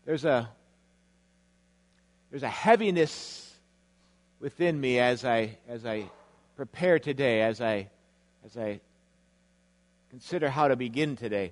there's a heaviness within me as I prepare today, as I consider how to begin today.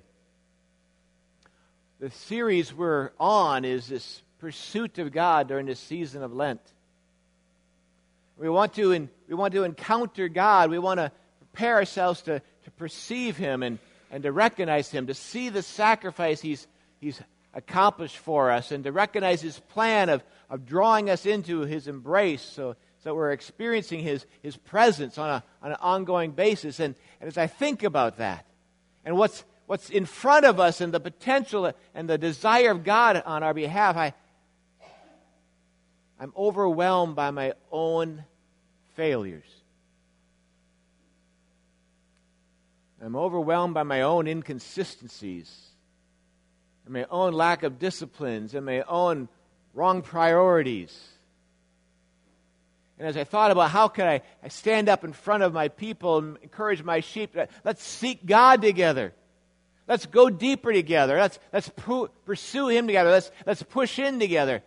The series we're on is this pursuit of God during this season of Lent. We want to encounter God. We want to prepare ourselves to perceive Him and to recognize Him, to see the sacrifice He's accomplished for us, and to recognize His plan of drawing us into His embrace so that we're experiencing His presence on an ongoing basis. And as I think about that, and what's in front of us, and the potential and the desire of God on our behalf, I'm overwhelmed by my own failures. I'm overwhelmed by my own inconsistencies, and my own lack of disciplines, and my own wrong priorities. And as I thought about how could I stand up in front of my people and encourage my sheep, let's seek God together. Let's go deeper together. Let's pursue Him together. Let's push in together.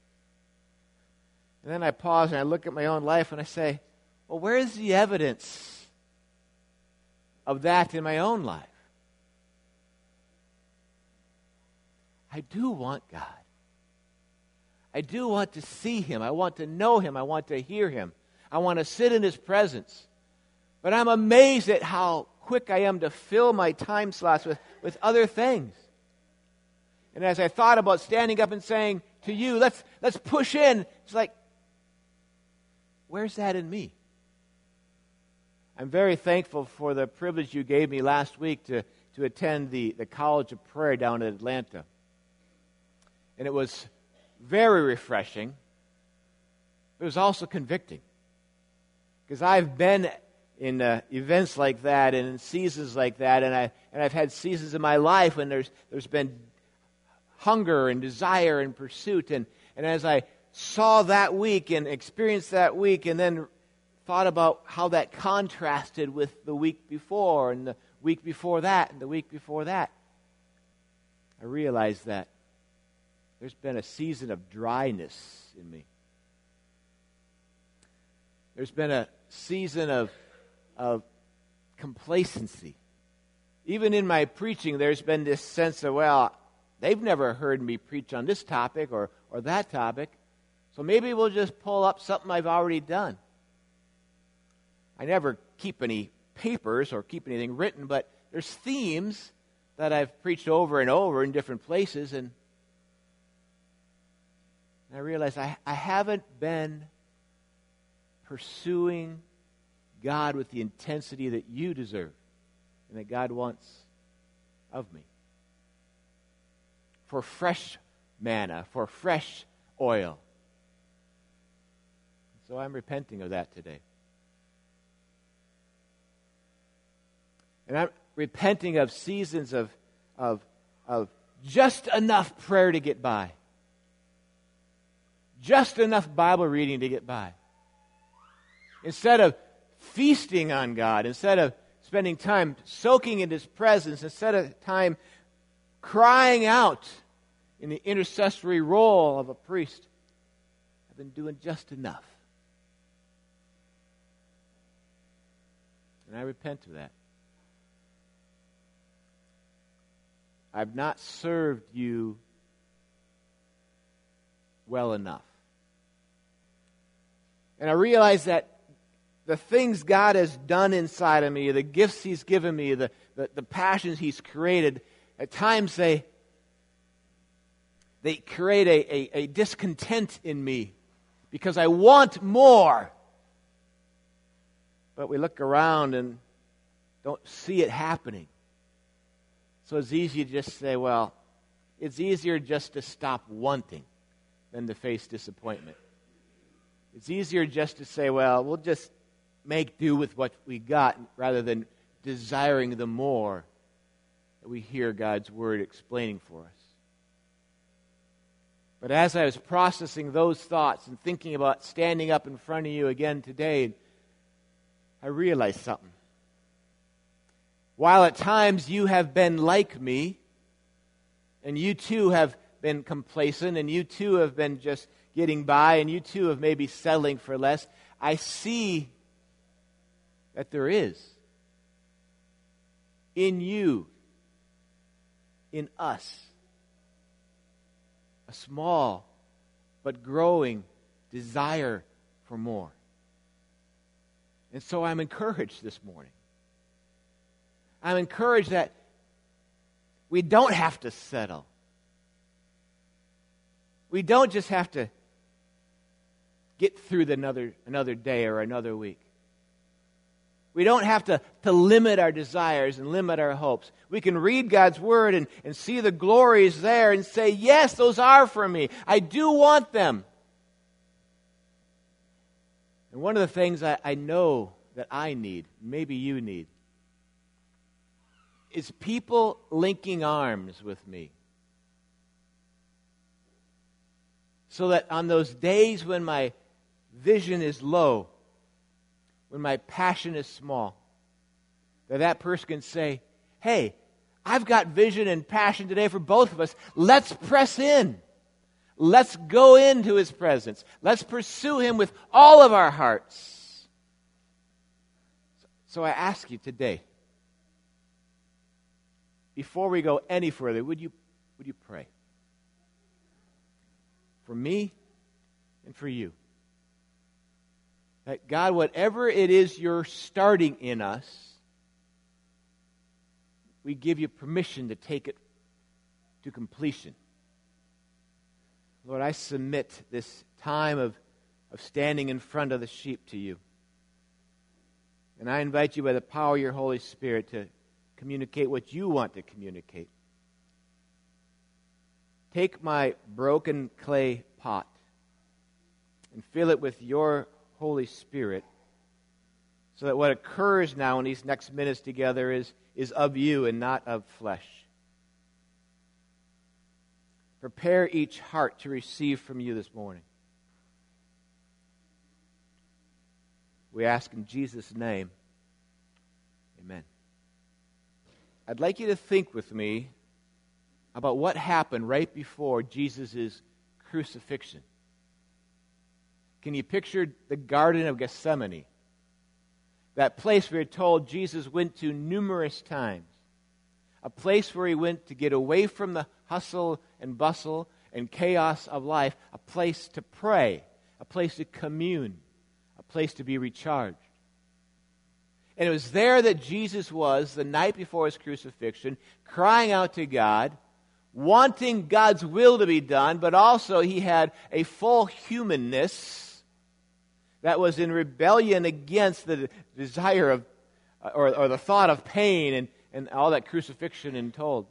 And then I pause and I look at my own life and I say, well, where is the evidence of that in my own life? I do want God. I do want to see Him. I want to know Him. I want to hear Him. I want to sit in His presence. But I'm amazed at how quick I am to fill my time slots with other things. And as I thought about standing up and saying to you, let's push in, it's like, where's that in me? I'm very thankful for the privilege you gave me last week to attend the College of Prayer down in Atlanta. And it was very refreshing. It was also convicting. Because I've been in events like that and in seasons like that, and I've had seasons in my life when there's been hunger and desire and pursuit. And as I saw that week and experienced that week, and then thought about how that contrasted with the week before, and the week before that, and the week before that, I realized that there's been a season of dryness in me. There's been a season of complacency. Even in my preaching, there's been this sense of, well, they've never heard me preach on this topic or that topic, so maybe we'll just pull up something I've already done. I never keep any papers or keep anything written, but there's themes that I've preached over and over in different places, and I realize I haven't been pursuing God with the intensity that you deserve and that God wants of me. For fresh manna, for fresh oil. So I'm repenting of that today. And I'm repenting of seasons of just enough prayer to get by. Just enough Bible reading to get by. Instead of feasting on God, instead of spending time soaking in His presence, instead of time crying out in the intercessory role of a priest, I've been doing just enough. And I repent of that. I've not served you well enough. And I realize that the things God has done inside of me, the gifts He's given me, the passions He's created, at times they create a discontent in me because I want more. But we look around and don't see it happening. So it's easy to just say, well, it's easier just to stop wanting than to face disappointment. It's easier just to say, well, we'll just make do with what we got rather than desiring the more that we hear God's Word explaining for us. But as I was processing those thoughts and thinking about standing up in front of you again today, I realized something. While at times you have been like me, and you too have been complacent, and you too have been just getting by, and you too have maybe settling for less. I see that there is in you, in us, a small but growing desire for more. And so I'm encouraged this morning. I'm encouraged that we don't have to settle. We don't just have to get through another day or another week. We don't have to limit our desires and limit our hopes. We can read God's Word and see the glories there and say, yes, those are for me. I do want them. And one of the things I know that I need, maybe you need, is people linking arms with me. So that on those days when my vision is low, when my passion is small, that person can say, hey, I've got vision and passion today for both of us. Let's press in. Let's go into His presence. Let's pursue Him with all of our hearts. So I ask you today, before we go any further, would you pray? For me and for you. That God, whatever it is you're starting in us, we give you permission to take it to completion. Lord, I submit this time of standing in front of the sheep to you. And I invite you by the power of your Holy Spirit to communicate what you want to communicate. Take my broken clay pot and fill it with your Holy Spirit so that what occurs now in these next minutes together is of you and not of flesh. Prepare each heart to receive from you this morning. We ask in Jesus' name, amen. I'd like you to think with me about what happened right before Jesus' crucifixion. Can you picture the Garden of Gethsemane? That place we're told Jesus went to numerous times. A place where He went to get away from the hustle and bustle and chaos of life. A place to pray. A place to commune. A place to be recharged. And it was there that Jesus was the night before His crucifixion, crying out to God, wanting God's will to be done, but also He had a full humanness that was in rebellion against the desire of, or the thought of pain and all that crucifixion entailed.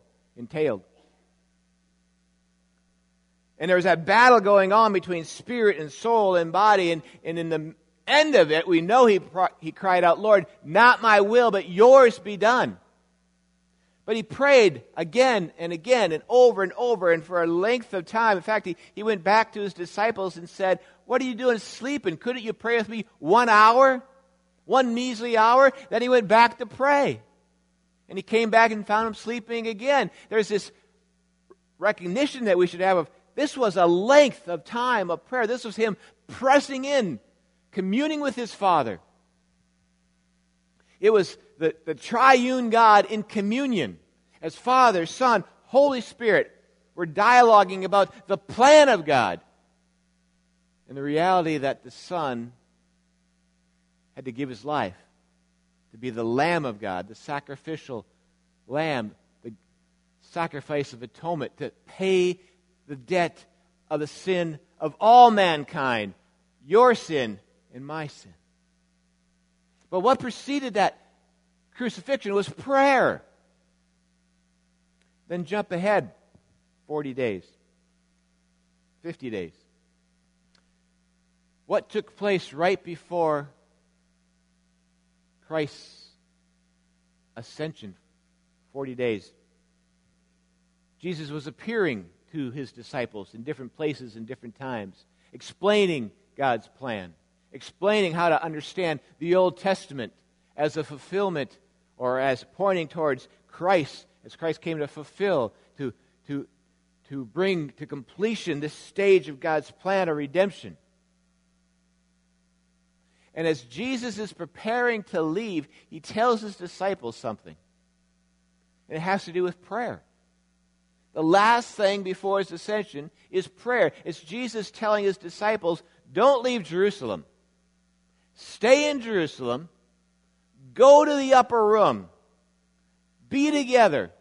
And there was that battle going on between spirit and soul and body, and in the end of it, we know he cried out, Lord, not my will, but yours be done. But He prayed again and again and over and for a length of time. In fact, he went back to His disciples and said, what are you doing sleeping? Couldn't you pray with me 1 hour? 1 measly hour? Then He went back to pray. And He came back and found them sleeping again. There's this recognition that we should have of this was a length of time of prayer. This was Him pressing in, communing with His Father. It was the triune God in communion as Father, Son, Holy Spirit were dialoguing about the plan of God and the reality that the Son had to give His life to be the Lamb of God, the sacrificial Lamb, the sacrifice of atonement to pay the debt of the sin of all mankind, your sin and my sin. But what preceded that crucifixion was prayer. Then jump ahead 40 days, 50 days. What took place right before Christ's ascension? 40 days. Jesus was appearing to His disciples in different places and different times, explaining God's plan, explaining how to understand the Old Testament as a fulfillment or as pointing towards Christ, as Christ came to fulfill, to to bring to completion this stage of God's plan of redemption. And as Jesus is preparing to leave, he tells his disciples something. And it has to do with prayer. The last thing before his ascension is prayer. It's Jesus telling his disciples, don't leave Jerusalem. Stay in Jerusalem. Go to the upper room. Be together.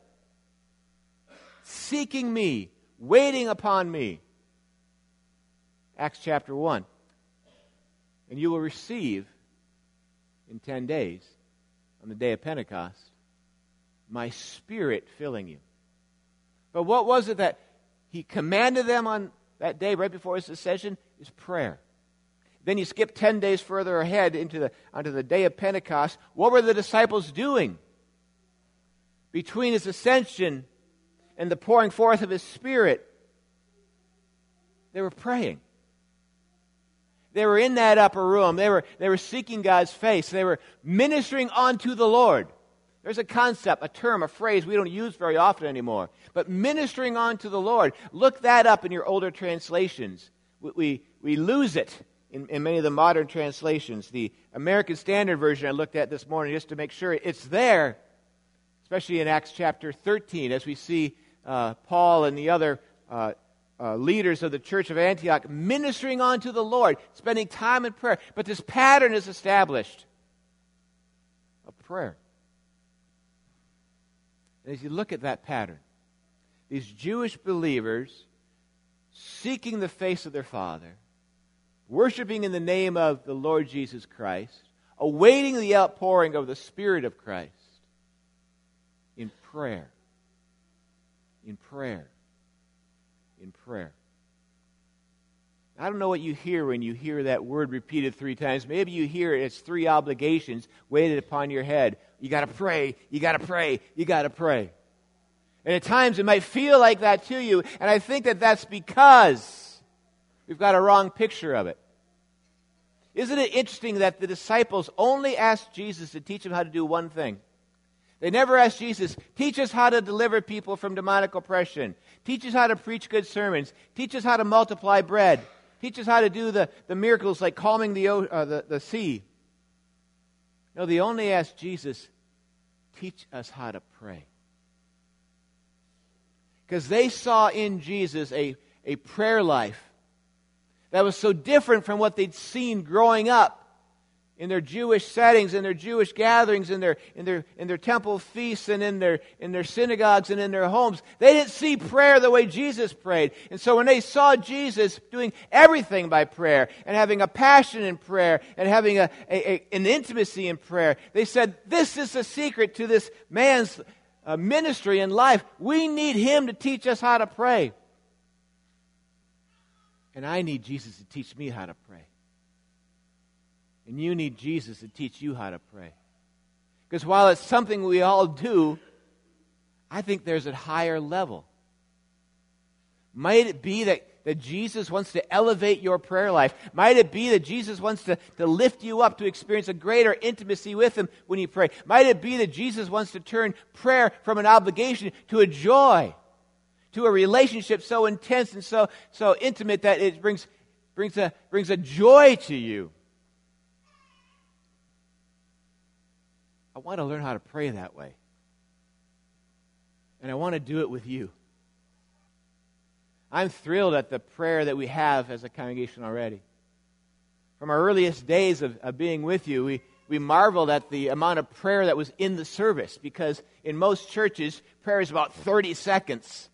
Seeking me. Waiting upon me. Acts chapter 1. And you will receive in 10 days, on the day of Pentecost, my Spirit filling you. But what was it that he commanded them on that day right before his ascension? Is prayer. Then you skip 10 days further ahead onto the day of Pentecost. What were the disciples doing? Between his ascension and the pouring forth of his Spirit, they were praying. They were in that upper room. They were seeking God's face. They were ministering unto the Lord. There's a concept, a term, a phrase we don't use very often anymore. But ministering unto the Lord. Look that up in your older translations. We lose it in many of the modern translations. The American Standard Version I looked at this morning just to make sure it's there, especially in Acts chapter 13, as we see Paul and the other leaders of the church of Antioch ministering unto the Lord, spending time in prayer. But this pattern is established of prayer. And as you look at that pattern, these Jewish believers seeking the face of their Father, worshiping in the name of the Lord Jesus Christ, awaiting the outpouring of the Spirit of Christ in prayer. In prayer. In prayer. I don't know what you hear when you hear that word repeated 3 times. Maybe you hear it as 3 obligations weighted upon your head. You got to pray, you got to pray, you got to pray. And at times it might feel like that to you, and I think that that's because we've got a wrong picture of it. Isn't it interesting that the disciples only asked Jesus to teach them how to do one thing? They never asked Jesus, teach us how to deliver people from demonic oppression. Teach us how to preach good sermons. Teach us how to multiply bread. Teach us how to do the miracles like calming the sea. No, they only asked Jesus, teach us how to pray. Because they saw in Jesus a prayer life that was so different from what they'd seen growing up in their Jewish settings, in their Jewish gatherings, in their temple feasts, and in their synagogues and in their homes. They didn't see prayer the way Jesus prayed. And so when they saw Jesus doing everything by prayer, and having a passion in prayer, and having an intimacy in prayer, they said, this is the secret to this man's ministry and life. We need him to teach us how to pray. And I need Jesus to teach me how to pray. And you need Jesus to teach you how to pray. Because while it's something we all do, I think there's a higher level. Might it be that Jesus wants to elevate your prayer life? Might it be that Jesus wants to lift you up to experience a greater intimacy with him when you pray? Might it be that Jesus wants to turn prayer from an obligation to a joy, to a relationship so intense and so intimate that it brings a joy to you? I want to learn how to pray that way. And I want to do it with you. I'm thrilled at the prayer that we have as a congregation already. From our earliest days of being with you, we marveled at the amount of prayer that was in the service, because in most churches, prayer is about 30 seconds.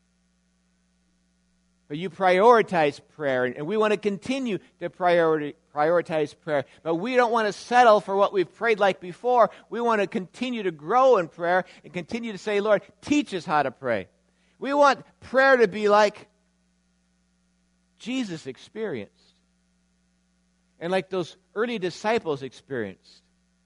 But you prioritize prayer, and we want to continue to prioritize prayer. But we don't want to settle for what we've prayed like before. We want to continue to grow in prayer and continue to say, Lord, teach us how to pray. We want prayer to be like Jesus experienced, and like those early disciples experienced.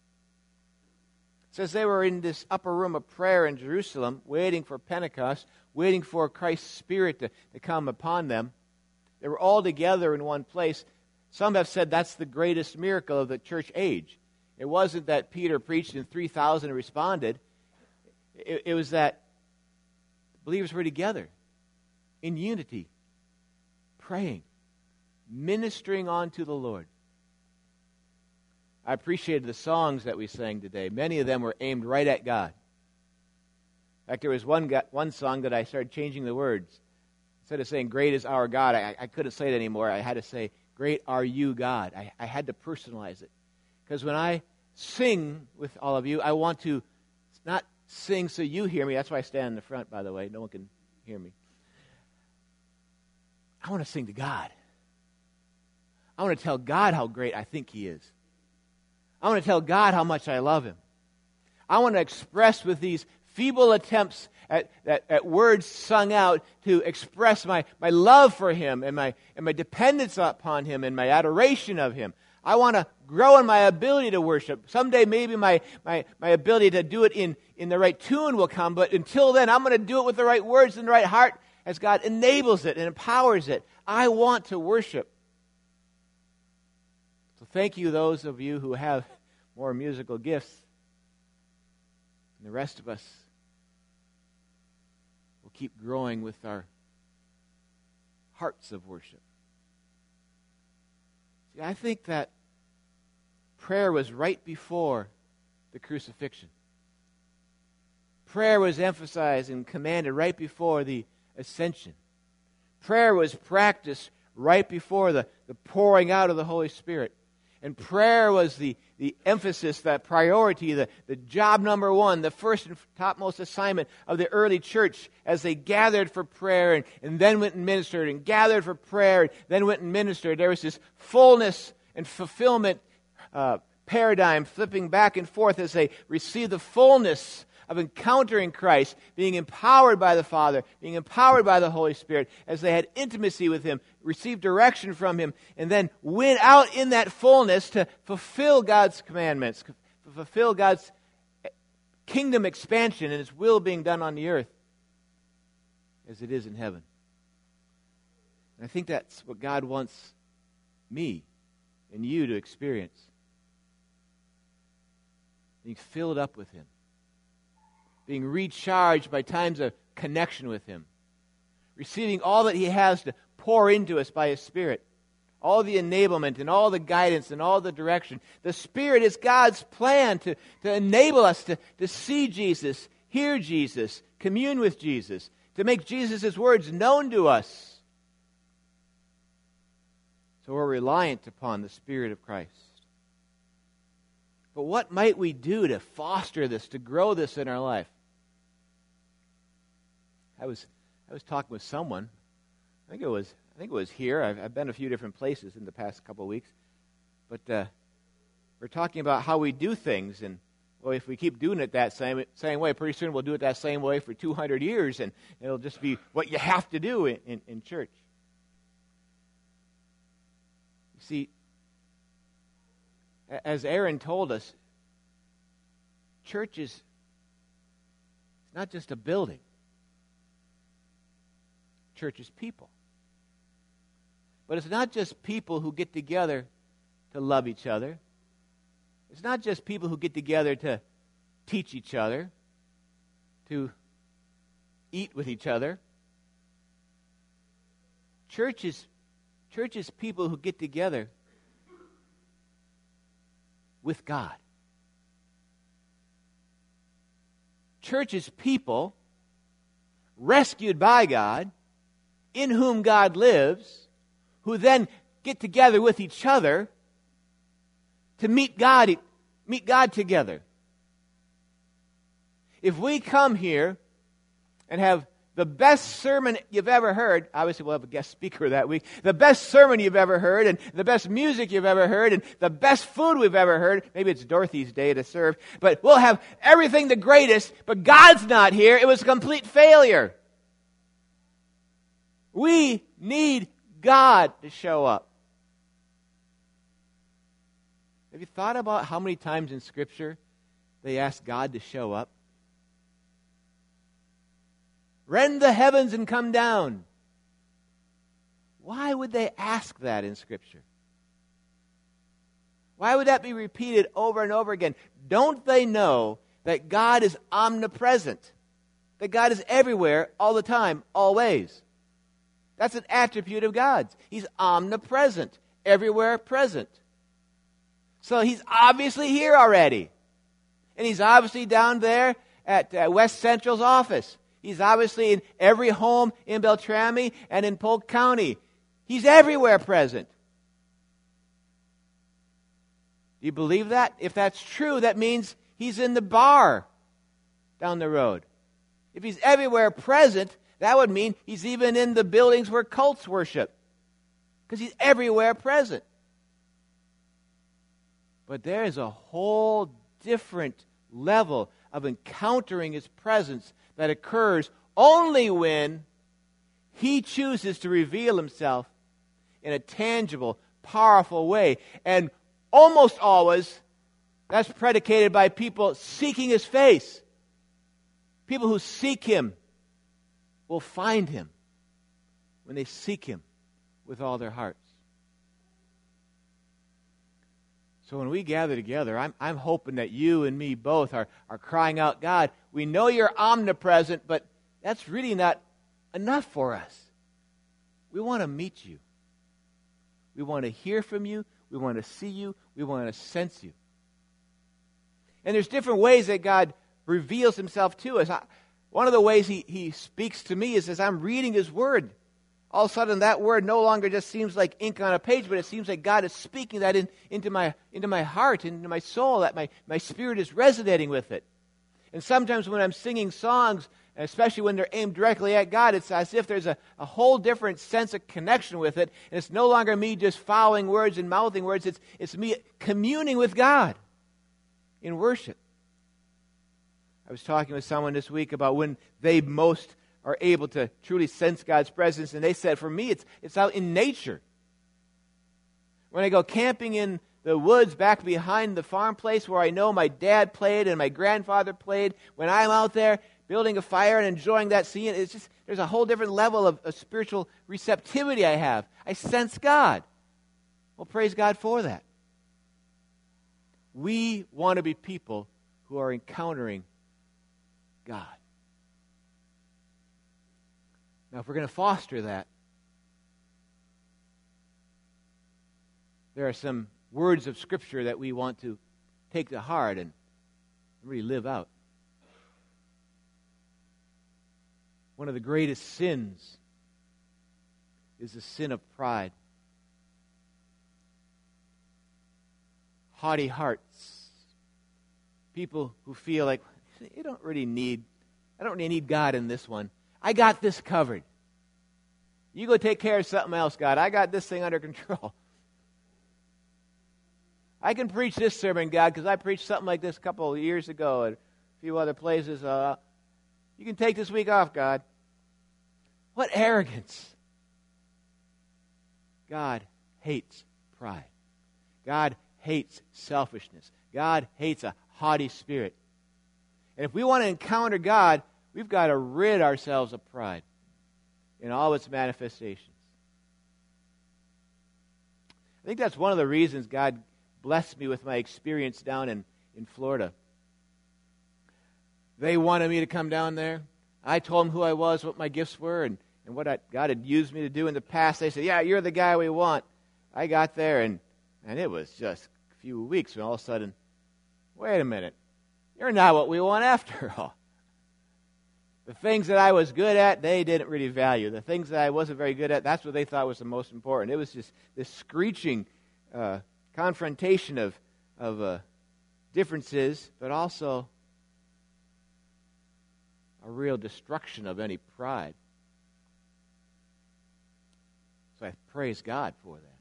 It says they were in this upper room of prayer in Jerusalem, waiting for Pentecost, waiting for Christ's Spirit to come upon them. They were all together in one place. Some have said that's the greatest miracle of the church age. It wasn't that Peter preached and 3,000 responded. It was that believers were together. in unity, praying, ministering on to the Lord. I appreciated the songs that we sang today. Many of them were aimed right at God. In fact, there was one song that I started changing the words. Instead of saying, great is our God, I couldn't say it anymore. I had to say, great are you, God. I had to personalize it. Because when I sing with all of you, I want to not sing so you hear me. That's why I stand in the front, by the way. No one can hear me. I want to sing to God. I want to tell God how great I think He is. I want to tell God how much I love Him. I want to express with these feeble attempts at words sung out to express my love for Him and my dependence upon Him and my adoration of Him. I want to grow in my ability to worship. Someday maybe my ability to do it in the right tune will come, but until then I'm going to do it with the right words and the right heart as God enables it and empowers it. I want to worship. So thank you, those of you who have more musical gifts. And the rest of us will keep growing with our hearts of worship. See, I think that prayer was right before the crucifixion. Prayer was emphasized and commanded right before the ascension. Prayer was practiced right before the pouring out of the Holy Spirit. And prayer was the emphasis, that priority, the job number one, the first and topmost assignment of the early church as they gathered for prayer and then went and ministered and gathered for prayer and then went and ministered. There was this fullness and fulfillment paradigm flipping back and forth as they received the fullness of encountering Christ, being empowered by the Father, being empowered by the Holy Spirit, as they had intimacy with Him, received direction from Him, and then went out in that fullness to fulfill God's commandments, to fulfill God's kingdom expansion and His will being done on the earth as it is in heaven. And I think that's what God wants me and you to experience. Being filled up with Him. Being recharged by times of connection with Him. Receiving all that He has to pour into us by His Spirit. All the enablement and all the guidance and all the direction. The Spirit is God's plan to enable us to see Jesus, hear Jesus, commune with Jesus, to make Jesus' words known to us. So we're reliant upon the Spirit of Christ. But what might we do to foster this, to grow this in our life? I was talking with someone. I think it was here. I've been a few different places in the past couple of weeks, but we're talking about how we do things, and well, if we keep doing it that same way, pretty soon we'll do it that same way for 200 years, and it'll just be what you have to do in church. You see, as Aaron told us, church is not just a building. Church is people. But it's not just people who get together to love each other. It's not just people who get together to teach each other, to eat with each other. Church is people who get together with God. Church is people rescued by God, in whom God lives, who then get together with each other to meet God together. If we come here and have the best sermon you've ever heard, obviously we'll have a guest speaker that week, the best sermon you've ever heard, and the best music you've ever heard, and the best food we've ever heard, maybe it's Dorothy's day to serve, but we'll have everything the greatest, but God's not here, it was a complete failure. We need God to show up. Have you thought about how many times in Scripture they ask God to show up? Rend the heavens and come down. Why would they ask that in Scripture? Why would that be repeated over and over again? Don't they know that God is omnipresent? That God is everywhere, all the time, always? That's an attribute of God's. He's omnipresent, everywhere present. So he's obviously here already. And he's obviously down there at West Central's office. He's obviously in every home in Beltrami and in Polk County. He's everywhere present. Do you believe that? If that's true, that means he's in the bar down the road. If he's everywhere present, that would mean he's even in the buildings where cults worship. Because he's everywhere present. But there is a whole different level of encountering his presence that occurs only when he chooses to reveal himself in a tangible, powerful way. And almost always, that's predicated by people seeking his face. People who seek him will find him when they seek him with all their hearts. So when we gather together, I'm hoping that you and me both are crying out, God, we know you're omnipresent, but that's really not enough for us. We want to meet you. We want to hear from you. We want to see you. We want to sense you. And there's different ways that God reveals himself to us. One of the ways he speaks to me is as I'm reading his word. All of a sudden, that word no longer just seems like ink on a page, but it seems like God is speaking that into my heart, into my soul, that my spirit is resonating with it. And sometimes when I'm singing songs, especially when they're aimed directly at God, it's as if there's a whole different sense of connection with it. And it's no longer me just following words and mouthing words. It's me communing with God in worship. I was talking with someone this week about when they most are able to truly sense God's presence, and they said, for me, it's out in nature. When I go camping in the woods back behind the farm place where I know my dad played and my grandfather played, when I'm out there building a fire and enjoying that scene, it's just, there's a whole different level of spiritual receptivity I have. I sense God. Well, praise God for that. We want to be people who are encountering God. Now, if we're going to foster that, there are some words of Scripture that we want to take to heart and really live out. One of the greatest sins is the sin of pride. Haughty hearts. People who feel like, I don't really need God in this one. I got this covered. You go take care of something else, God. I got this thing under control. I can preach this sermon, God, because I preached something like this a couple of years ago at a few other places. You can take this week off, God. What arrogance. God hates pride. God hates selfishness. God hates a haughty spirit. And if we want to encounter God, we've got to rid ourselves of pride in all its manifestations. I think that's one of the reasons God blessed me with my experience down in Florida. They wanted me to come down there. I told them who I was, what my gifts were, and what God had used me to do in the past. They said, yeah, you're the guy we want. I got there, and it was just a few weeks when all of a sudden, wait a minute, you're not what we want after all. The things that I was good at, they didn't really value. The things that I wasn't very good at, that's what they thought was the most important. It was just this screeching confrontation of differences, but also a real destruction of any pride. So I praise God for that.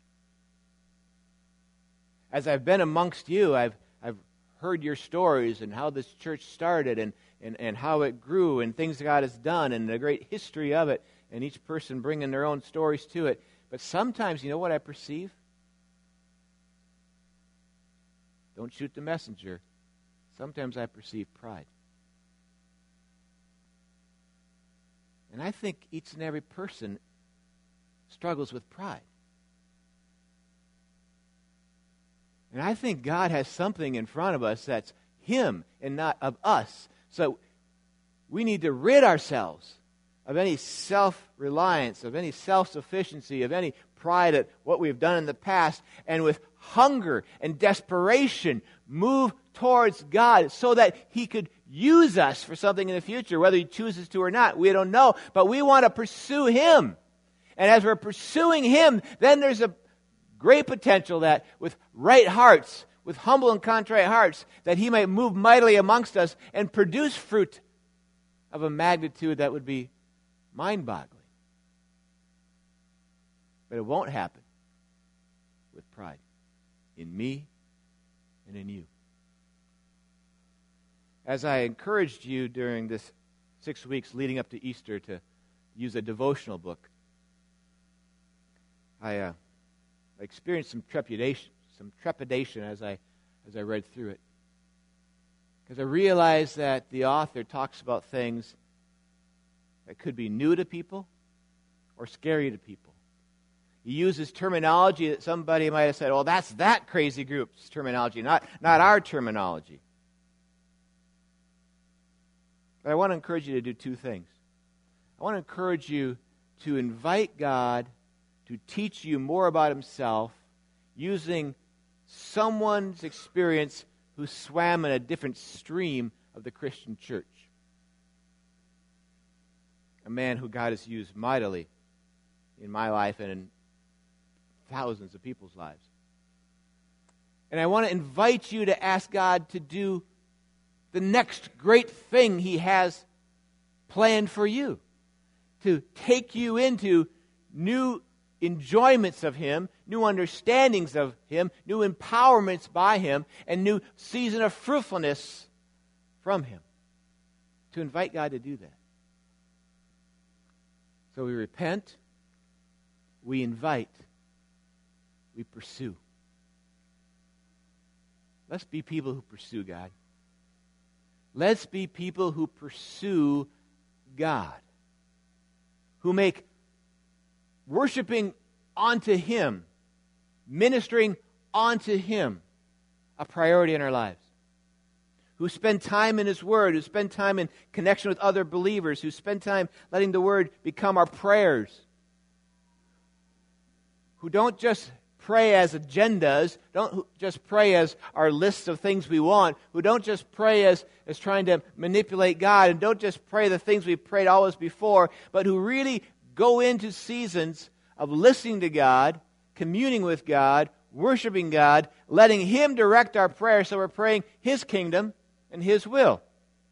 As I've been amongst you, I've heard your stories and how this church started and how it grew and things God has done and the great history of it, and each person bringing their own stories to it. But sometimes, you know what I perceive? Don't shoot the messenger. Sometimes I perceive pride. And I think each and every person struggles with pride. And I think God has something in front of us that's Him and not of us. So we need to rid ourselves of any self-reliance, of any self-sufficiency, of any pride at what we've done in the past, and with hunger and desperation move towards God so that He could use us for something in the future, whether He chooses to or not. We don't know, but we want to pursue Him. And as we're pursuing Him, then there's a great potential that with right hearts, with humble and contrite hearts, that He might move mightily amongst us and produce fruit of a magnitude that would be mind-boggling. But it won't happen with pride in me and in you. As I encouraged you during this 6 weeks leading up to Easter to use a devotional book, I experienced some trepidation as I read through it. Because I realized that the author talks about things that could be new to people or scary to people. He uses terminology that somebody might have said, well, that's that crazy group's terminology, not our terminology. But I want to encourage you to do two things. I want to encourage you to invite God to teach you more about Himself using someone's experience who swam in a different stream of the Christian church. A man who God has used mightily in my life and in thousands of people's lives. And I want to invite you to ask God to do the next great thing He has planned for you. To take you into new enjoyments of Him, new understandings of Him, new empowerments by Him, and new season of fruitfulness from Him. To invite God to do that. So we repent, we invite, we pursue. Let's be people who pursue God. Let's be people who pursue God. Who make worshiping onto Him, ministering onto Him, a priority in our lives. Who spend time in His Word, who spend time in connection with other believers, who spend time letting the Word become our prayers. Who don't just pray as agendas, don't just pray as our lists of things we want, who don't just pray as trying to manipulate God, and don't just pray the things we've prayed always before, but who really go into seasons of listening to God, communing with God, worshiping God, letting Him direct our prayer so we're praying His kingdom and His will.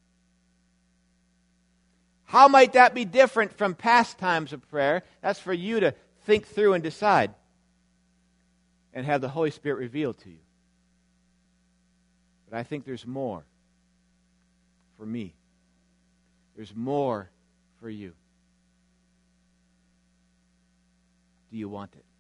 How might that be different from past times of prayer? That's for you to think through and decide and have the Holy Spirit revealed to you. But I think there's more for me. There's more for you. Do you want it?